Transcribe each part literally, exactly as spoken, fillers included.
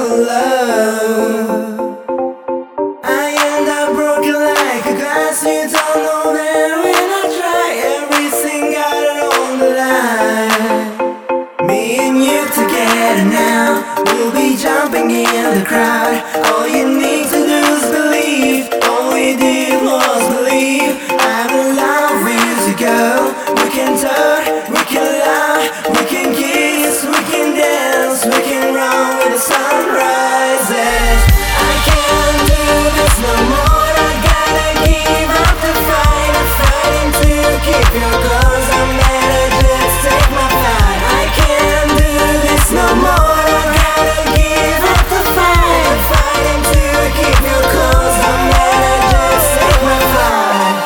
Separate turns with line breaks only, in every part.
love. I end up broken like a glass. You don't know that when I try, everything got it on the line. Me and you together now, we'll be jumping in the crowd. All you need to do is believe. All we did was believe. I'm in love with you, girl. We can touch, we can laugh, we can kiss, we can dance, we can run with the sunrises. I can't do this no more. I gotta give up the fight. I'm fighting to keep you close. I'm better just take my fight. I can't do this no more. I gotta give up the fight. I'm fighting to keep you close. I'm better just take my fight.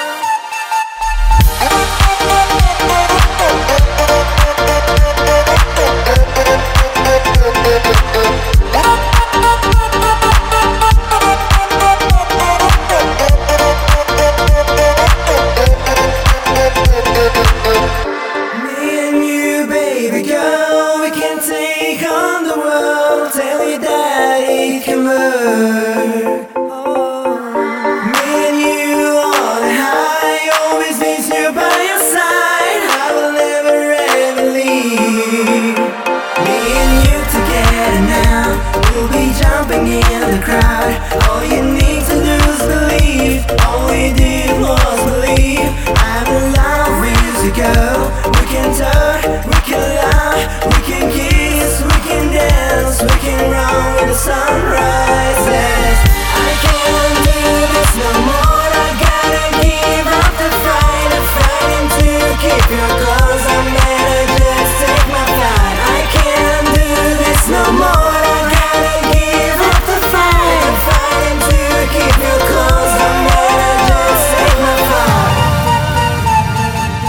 Me and you, baby girl, we can take on the world. Tell your daddy it can work. Me and you on high, always miss you by your side. I will never ever leave. Me and you together now, we'll be jumping in the crowd. All you need to do is believe. All we did was believe. I'm in love with you, girl. We can touch, we can laugh, we can kiss, we can dance, we can run with the sunrises. I can't do this no more. I gotta give up the fight. I'm fighting to keep you close. I'm better just take my fight. I can't do this no more. I gotta give up the fight. I'm fighting to keep you close. I'm better just take my fight.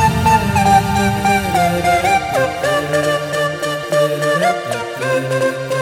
Thank you.